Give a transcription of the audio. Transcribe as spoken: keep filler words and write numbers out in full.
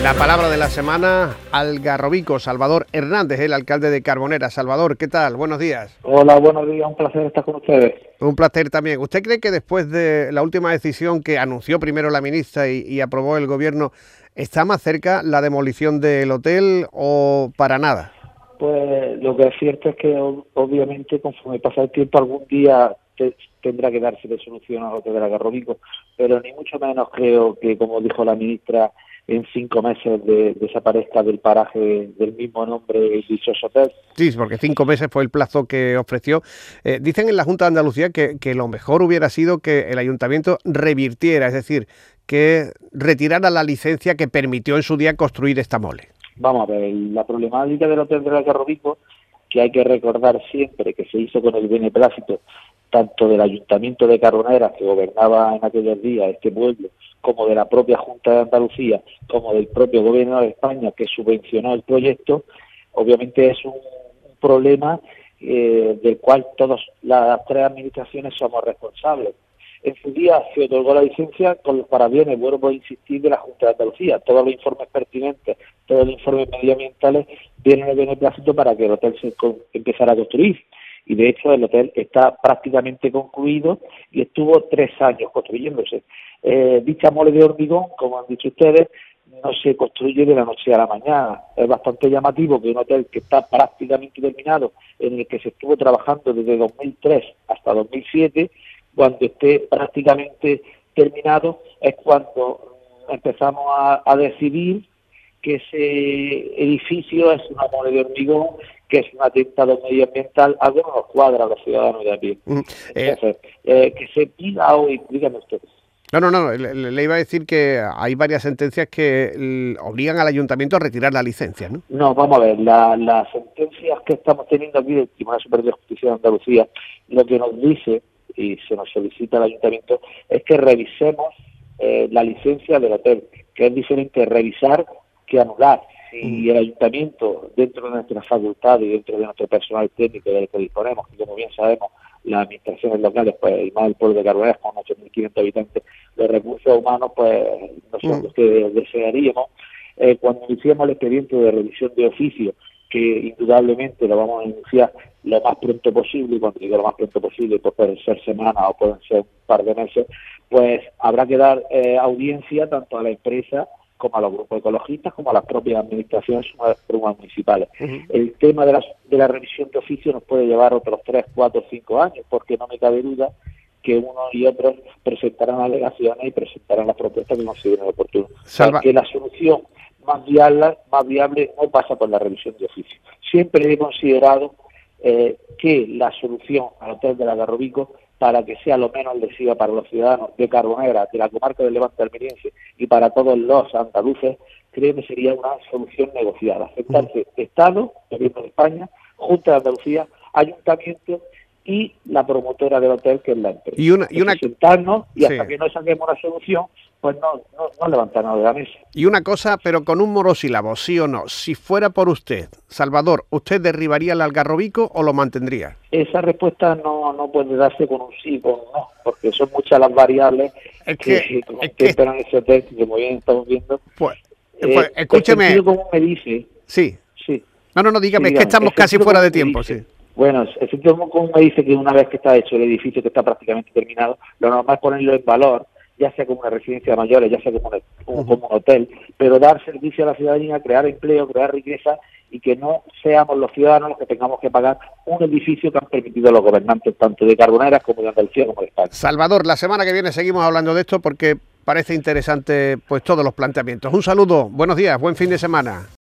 La palabra de la semana, Algarrobico. Salvador Hernández, el alcalde de Carbonera. Salvador, ¿qué tal? Buenos días. Hola, buenos días, un placer estar con ustedes. Un placer también. ¿Usted cree que después de la última decisión que anunció primero la ministra y, y aprobó el gobierno, está más cerca la demolición del hotel o para nada? Pues lo que es cierto es que obviamente conforme pasa el tiempo algún día te, tendrá que darse de solución al hotel del Algarrobico, pero ni mucho menos creo que, como dijo la ministra, en cinco meses de, desaparezca del paraje del mismo nombre el dichoso hotel. Sí, porque cinco meses fue el plazo que ofreció. Eh, dicen en la Junta de Andalucía que, que lo mejor hubiera sido que el ayuntamiento revirtiera, es decir, que retirara la licencia que permitió en su día construir esta mole. Vamos a ver, la problemática del hotel del Algarrobico, que hay que recordar siempre que se hizo con el beneplácito tanto del Ayuntamiento de Carbonera, que gobernaba en aquellos días este pueblo, como de la propia Junta de Andalucía, como del propio Gobierno de España, que subvencionó el proyecto, obviamente es un, un problema eh, del cual todas las tres administraciones somos responsables. En su día se otorgó la licencia con los parabienes, vuelvo a insistir, de la Junta de Andalucía. Todos los informes pertinentes, todos los informes medioambientales vienen de beneplácito para que el hotel se empezara a construir. Y de hecho el hotel está prácticamente concluido y estuvo tres años construyéndose. Eh, dicha mole de hormigón, como han dicho ustedes, no se construye de la noche a la mañana. Es bastante llamativo que un hotel que está prácticamente terminado, en el que se estuvo trabajando desde dos mil tres hasta dos mil siete, cuando esté prácticamente terminado es cuando empezamos a, a decidir que ese edificio es una mole de hormigón, que es un atentado medioambiental, algo no nos cuadra a los ciudadanos de a pie. Mm, eh, Entonces, eh, que se pida hoy, díganme ustedes. No, no, no, le, le iba a decir que hay varias sentencias que obligan al ayuntamiento a retirar la licencia, ¿no? No, vamos a ver, la, las sentencias que estamos teniendo aquí del Tribunal Superior de Justicia de Andalucía, lo que nos dice, y se nos solicita al ayuntamiento, es que revisemos eh, la licencia del hotel, que es diferente revisar que anular. Si el ayuntamiento, dentro de nuestras facultades y dentro de nuestro personal técnico del que disponemos, que como bien sabemos, las administraciones locales, pues y más el pueblo de Carbonera, con ocho mil quinientos habitantes, los recursos humanos, pues no son los que desearíamos. Eh, cuando iniciemos el expediente de revisión de oficio, que indudablemente lo vamos a iniciar lo más pronto posible, y cuando digo lo más pronto posible, pues pueden ser semanas o pueden ser un par de meses, pues habrá que dar eh, audiencia tanto a la empresa como a los grupos ecologistas, como a las propias administraciones municipales. Uh-huh. El tema de la, de la revisión de oficio nos puede llevar otros tres, cuatro, cinco años, porque no me cabe duda que uno y otros presentarán alegaciones y presentarán las propuestas que consideren oportunas. Salva. Que la solución más viable, más viable no pasa por la revisión de oficio. Siempre he considerado eh, que la solución al hotel del Algarrobico, para que sea lo menos lesiva para los ciudadanos de Carbonera, de la comarca del Levante almeriense y para todos los andaluces, creo que sería una solución negociada. Aceptarse uh-huh. Estado, Gobierno de España, Junta de Andalucía, Ayuntamiento y la promotora del hotel, que es la empresa. Y una, y una... sentarnos y hasta sí. que no saquemos una solución, pues no, no, no levantarnos de la mesa. Y una cosa, pero con un monosílabo, sí o no. Si fuera por usted, Salvador, ¿usted derribaría el Algarrobico o lo mantendría? Esa respuesta no, no puede darse con un sí o un no, porque son muchas las variables es que, que, que contemplan es que... ese hotel, que como bien estamos viendo. Pues, pues eh, escúcheme. El como me dice. Sí. Sí. No, no, no, dígame, sí, es que estamos casi fuera de tiempo, dice, sí. Bueno, el sentido común me dice que una vez que está hecho el edificio, que está prácticamente terminado, lo normal es ponerlo en valor, ya sea como una residencia de mayores, ya sea como un, como, como un hotel, pero dar servicio a la ciudadanía, crear empleo, crear riqueza y que no seamos los ciudadanos los que tengamos que pagar un edificio que han permitido los gobernantes tanto de Carbonera como de Andalucía como de España. Salvador, la semana que viene seguimos hablando de esto porque parece interesante pues todos los planteamientos. Un saludo, buenos días, buen fin de semana.